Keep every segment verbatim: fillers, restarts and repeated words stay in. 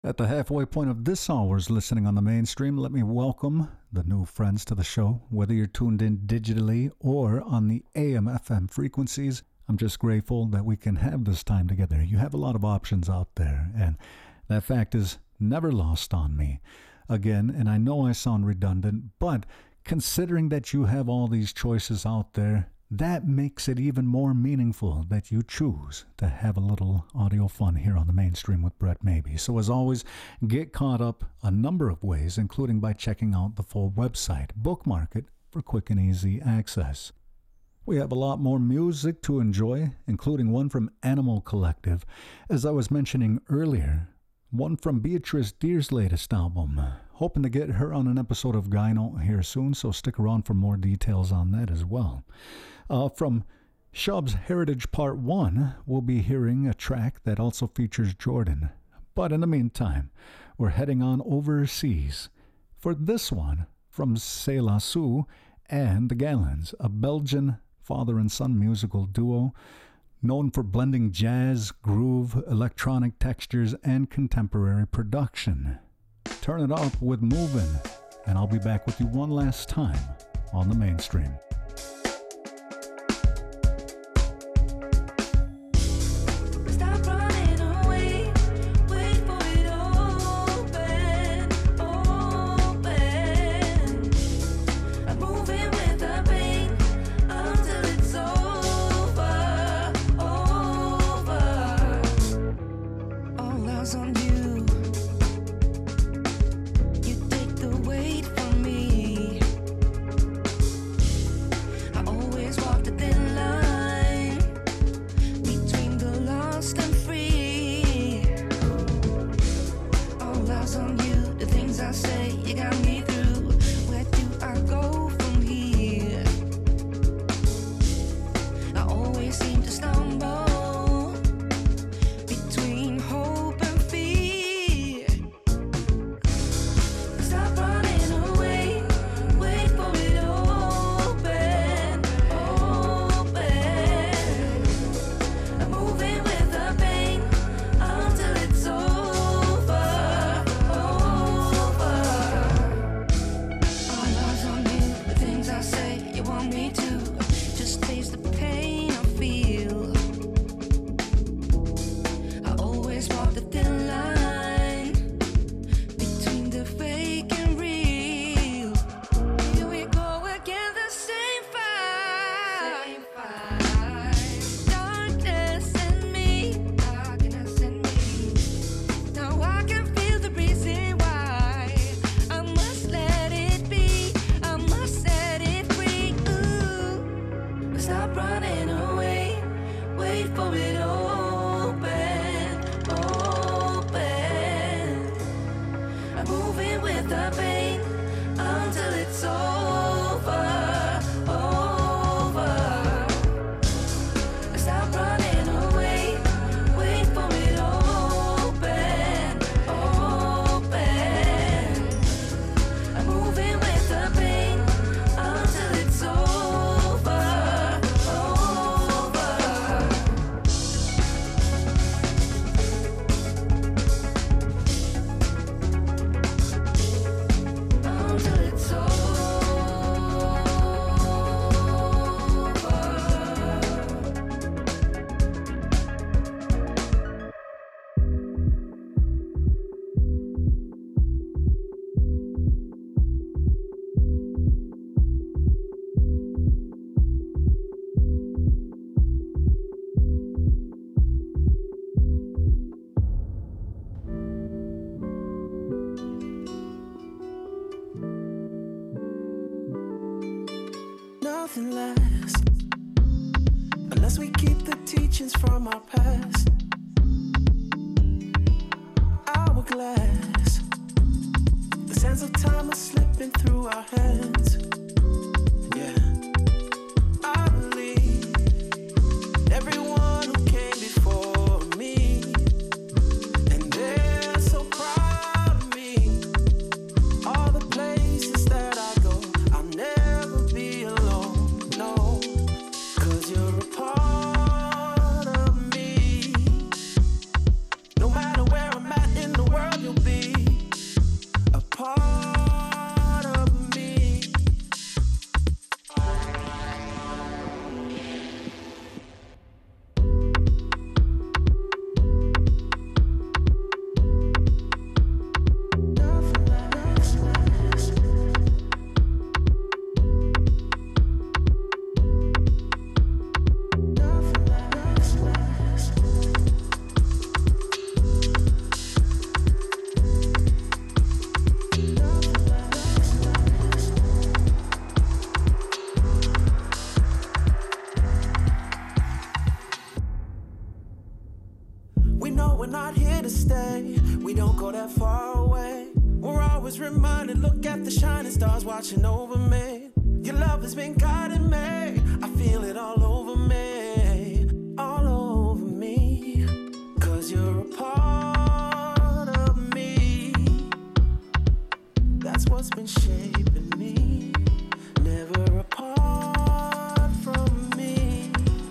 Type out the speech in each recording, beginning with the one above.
At the halfway point of this hour's listening on the mainstream, let me welcome the new friends to the show. Whether you're tuned in digitally or on the A M F M frequencies, I'm just grateful that we can have this time together. You have a lot of options out there, and that fact is never lost on me. Again, and I know I sound redundant, but considering that you have all these choices out there, that makes it even more meaningful that you choose to have a little audio fun here on the mainstream with Brett Maybe. So as always, get caught up a number of ways, including by checking out the full website. Bookmark it for quick and easy access. We have a lot more music to enjoy, including one from Animal Collective. As I was mentioning earlier, one from Beatrice Deer's latest album. Hoping to get her on an episode of Gyno here soon, so stick around for more details on that as well. Uh, from Shub's Heritage Part one, we'll be hearing a track that also features Jordan. But in the meantime, we're heading on overseas for this one from C'est La Sue and the Gallons, a Belgian father and son musical duo known for blending jazz, groove, electronic textures, and contemporary production. Turn it up with Movin', and I'll be back with you one last time on the mainstream. Nothing lasts unless we keep the teachings from our past. Hourglass, the sands of time are slipping through our hands. Yeah, I believe everyone who came before me, and they're so proud of me. All the places that I go, I'll never be alone, no, 'cause you're a part of me. No matter where I'm at in the world, you'll that far away. We're always reminded, look at the shining stars watching over me. Your love has been guiding me. I feel it all over me, all over me. Cause you're a part of me. That's what's been shaping me. Never apart from me.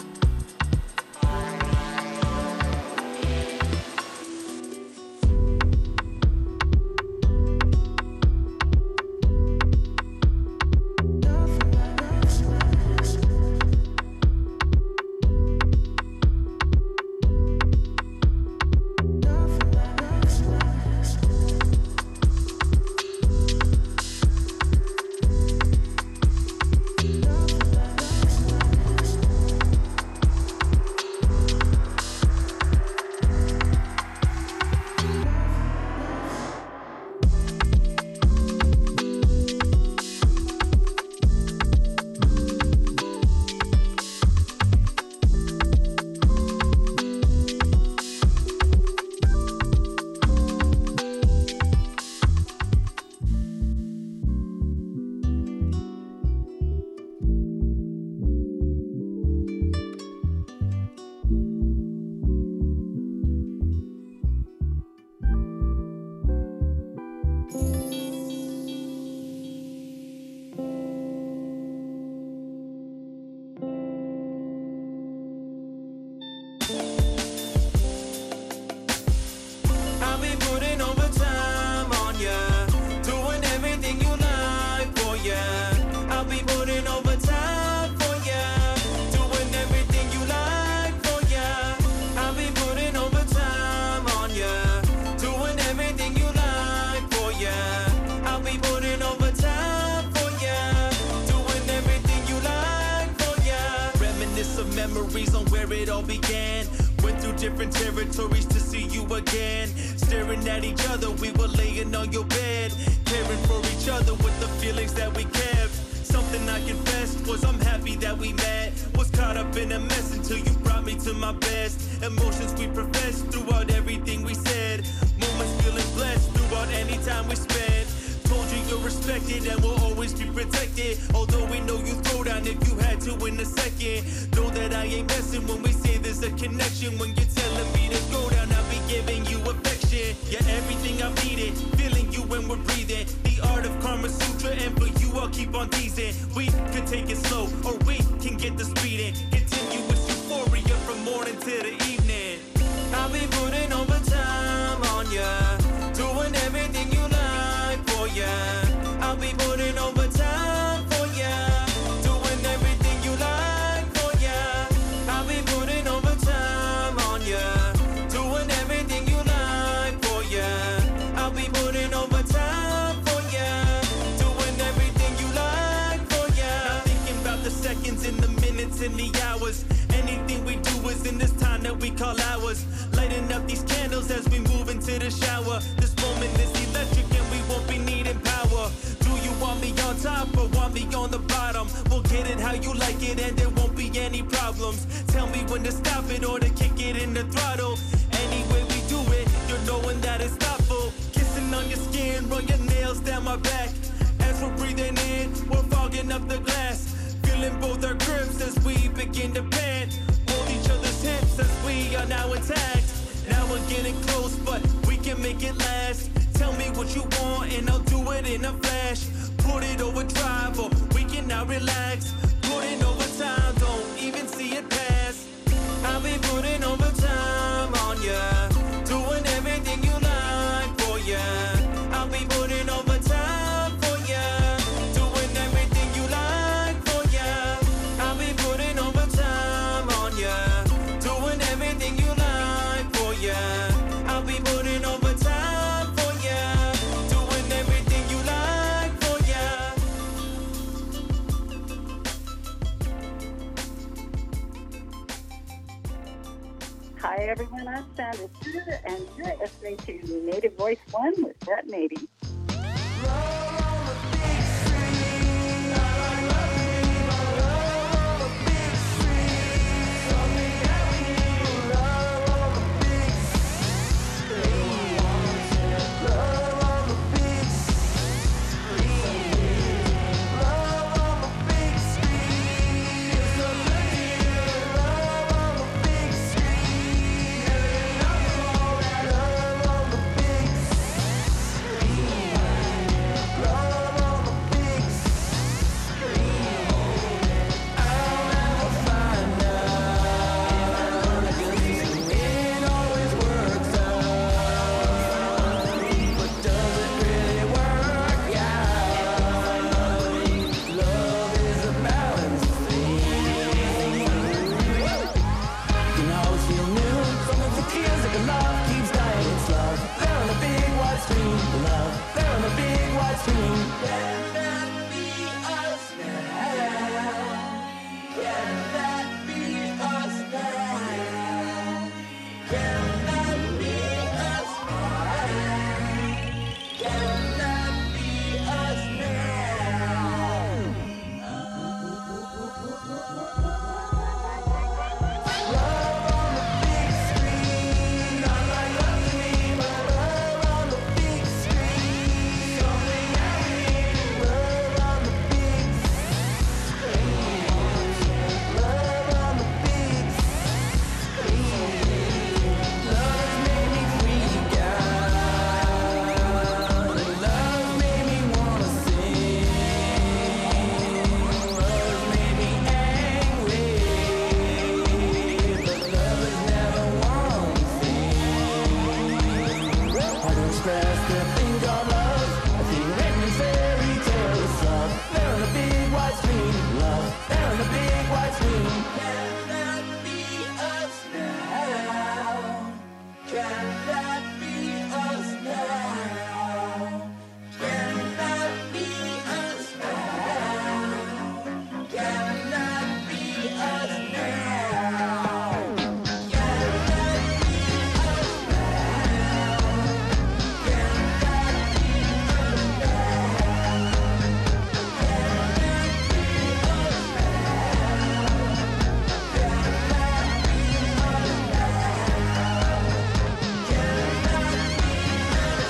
Memories on where it all began. Went through different territories to see you again. Staring at each other, we were laying on your bed, caring for each other with the feelings that we kept. Something I confessed was I'm happy that we met. Was caught up in a mess until you brought me to my best. Emotions we professed throughout everything we said. Moments feeling blessed throughout any time we spent. Told you you're respected and will always be protected. Although we know you throw down if you had to in a second. Know that I ain't messing when we say there's a connection. When you're telling me to go down, I'll be giving you affection. You're everything I've needed, feeling you when we're breathing. The art of Karma Sutra, and for you I'll keep on teasing. We could take it slow, or we can get the speeding. Continuous euphoria from morning to the evening. I'll be putting overtime on ya, doing everything you like for ya. I'll be putting overtime for ya, doing everything you like for ya. I'll be putting overtime on ya, doing everything you like for ya. I'll be putting overtime for ya, doing everything you like for ya. Not thinking about the seconds and the minutes and the hours. Anything we do is in this time that we call ours. Lighting up these candles as we move into the shower. This moment is electric and we won't be needing power. Do you want me on top or want me on the bottom? We'll get it how you like it and there won't be any problems. Tell me when to stop it or to kick it in the throttle. Any way we do it, you're knowing that it's thoughtful. Kissing on your skin, run your nails down my back. As we're breathing in, we're fogging up the glass. Feeling both our grips as we begin to pant. Hold each other's hips as we are now intact. Now we're getting close, but we can make it last. Tell me what you want and I'll do it in a flash. Put it overdrive or we can now relax. Put it overtime, don't even see it pass. I'll be putting overtime on ya, doing everything you like for ya. I'll be putting overtime for ya, doing everything you like for ya. I'll be putting overtime on ya, doing everything you like for ya. I'll be putting overtime for ya, doing everything you like for ya. Hi everyone, I'm Sandra Stewart, and you're listening to Native Voice One with Brett Nady. Love best to think our love. I think every fairy tale is love. There on a big white screen, love. There on a big white screen. Can that be us now? Can that be us now? Can that be us now? Can that be us now? Can that be us now? Can that be us now? Can that be us now? Can that be us now? Can that be us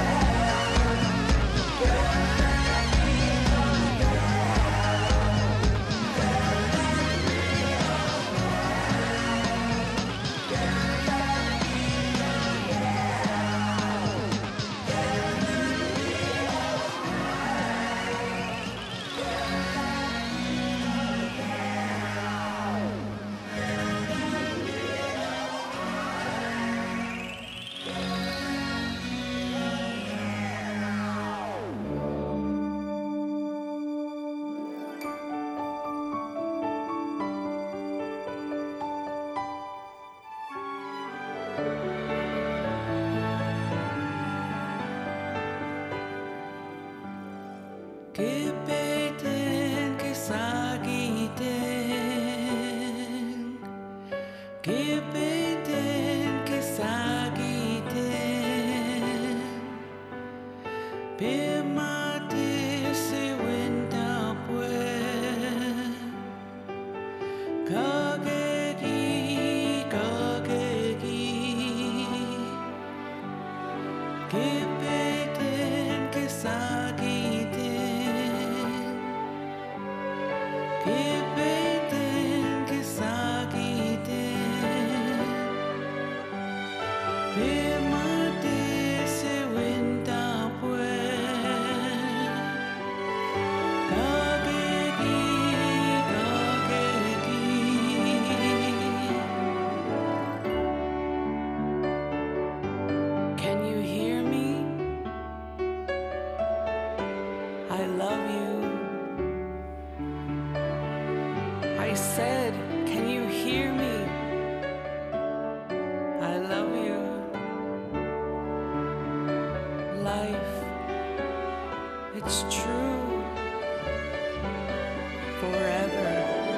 now? Kipeten kisagiten, kipeten kisagiten, pimati si winter pue, kagegi kagegi, kipeten kisagiten. Kipeten kisagiten, pimati si winter pue, kagegi kagegi. Can you hear me? I love you. I said, can you hear me? I love you. Life, it's true. Forever.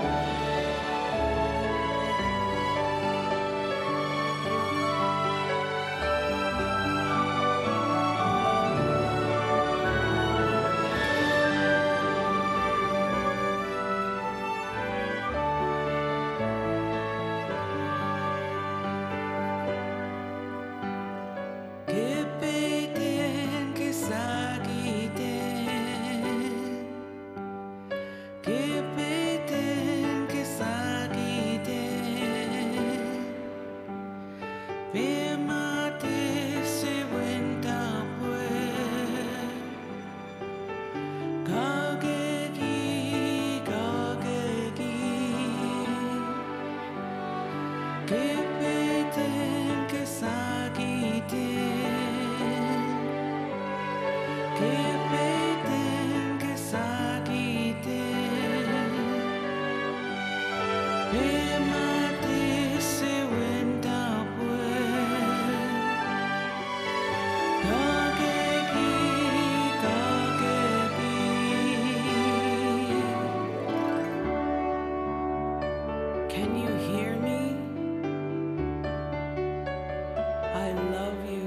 Kipeten kisagiten, kipeten kisagiten, pimati si winter pue, kagegi kagegi, kipeten kisagiten. Kipeten kisagiten, pimati si winter pue, kagegi kagegi. Can you hear me? I love you.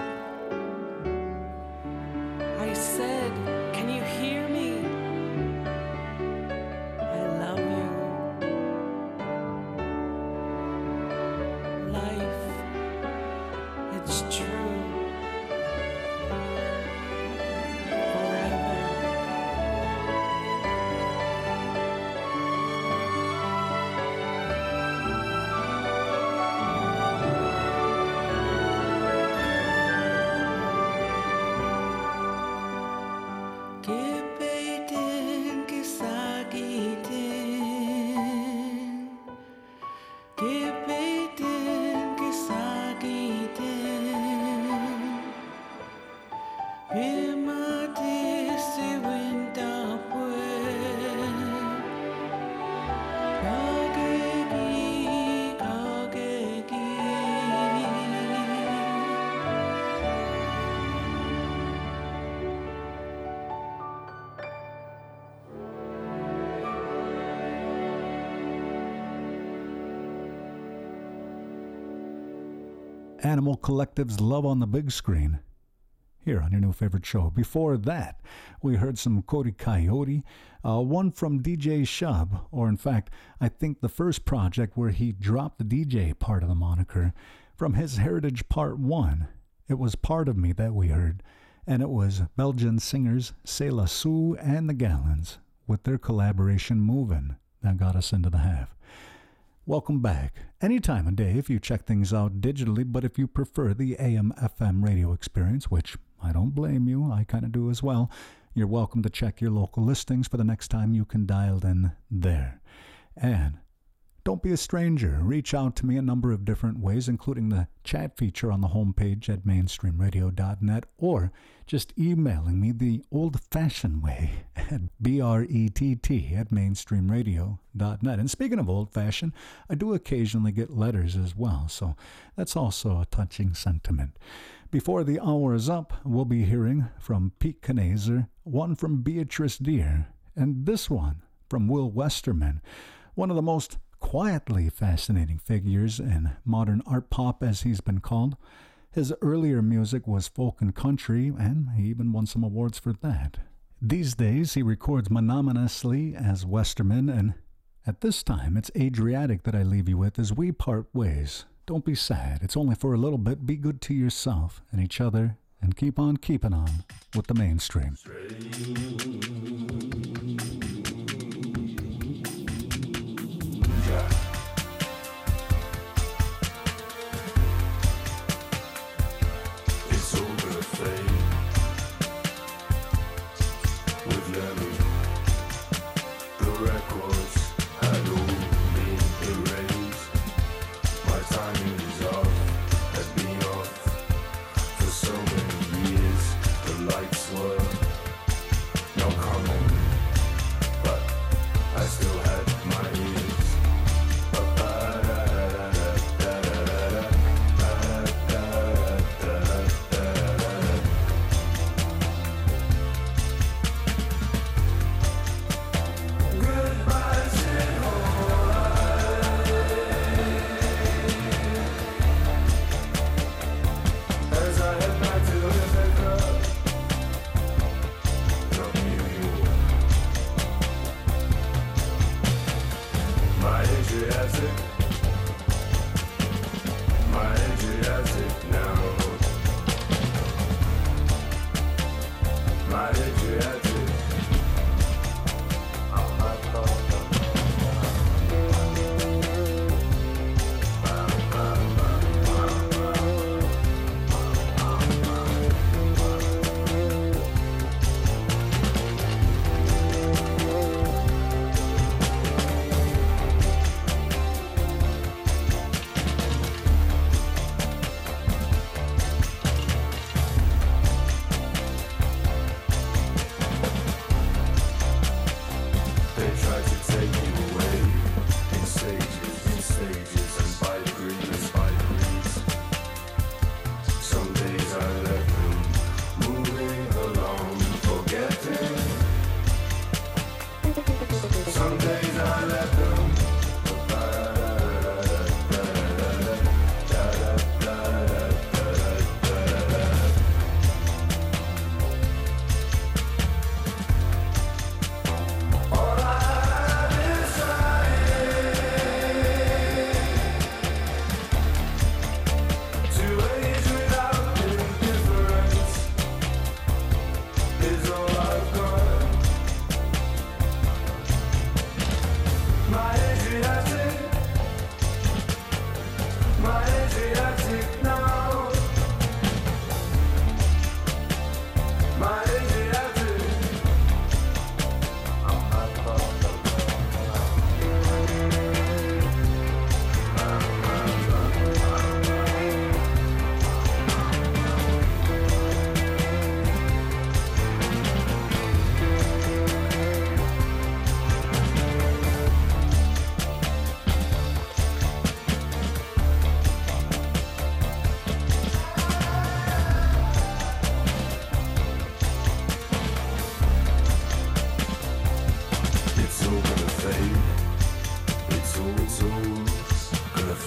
I said, can you hear me? I love you. Life, it's true. Forever. Hear my tears, they went upward. Kageki, kageki. Animal Collective's Love on the Big Screen, here on your new favorite show. Before that, we heard some Cody Coyote, uh, one from D J Shub, or in fact, I think the first project where he dropped the D J part of the moniker from his Heritage Part one. It was Part of Me that we heard, and it was Belgian singers C'est La Sue and the Gallons with their collaboration Movin' that got us into the half. Welcome back. Any time of day if you check things out digitally, but if you prefer the A M F M radio experience, which I don't blame you, I kind of do as well, you're welcome to check your local listings for the next time you can dial in there. And don't be a stranger. Reach out to me a number of different ways, including the chat feature on the homepage at mainstream radio dot net, or just emailing me the old-fashioned way at B R E T T at mainstream radio dot net. And speaking of old-fashioned, I do occasionally get letters as well, so that's also a touching sentiment. Before the hour is up, we'll be hearing from Pete Knazer, one from Beatrice Deer, and this one from Will Westerman, one of the most quietly fascinating figures in modern art pop, as he's been called. His earlier music was folk and country, and he even won some awards for that. These days, he records monotonously as Westerman, and at this time, it's Adriatic that I leave you with as we part ways. Don't be sad. It's only for a little bit. Be good to yourself and each other, and keep on keeping on with the mainstream.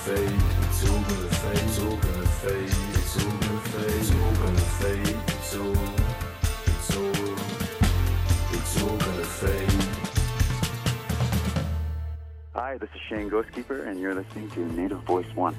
fade, it's all gonna fade, it's all gonna fade, it's all gonna fade, it's all gonna fade, it's all, it's all, it's all gonna fade. Hi, this is Shane Ghostkeeper, and you're listening to Native Voice One.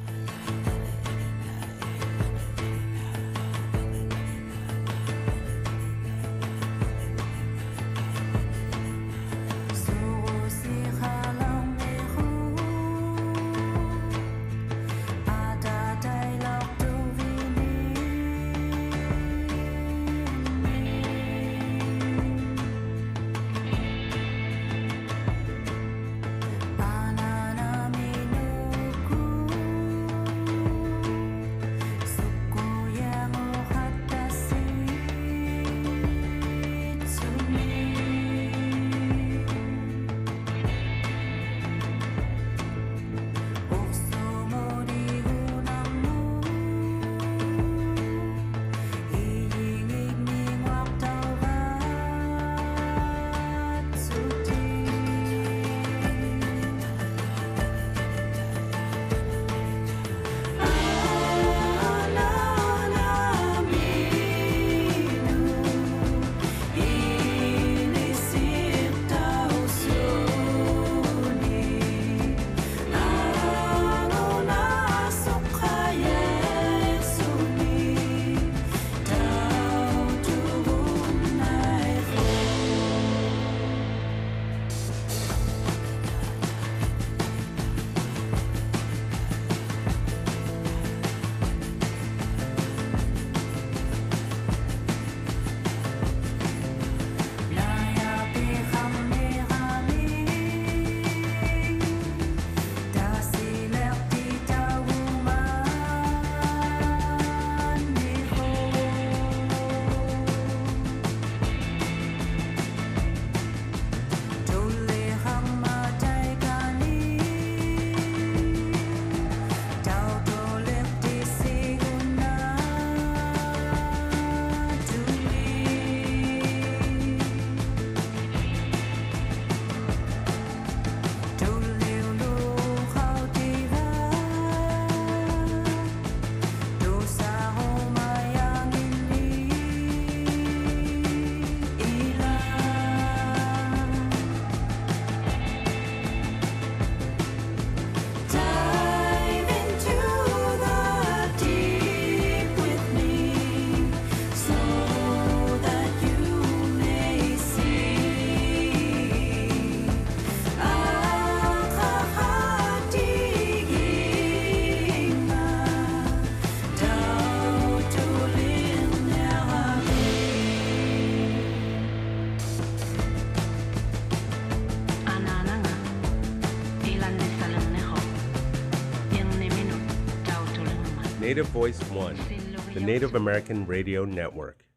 Native Voice One, the Native American Radio Network.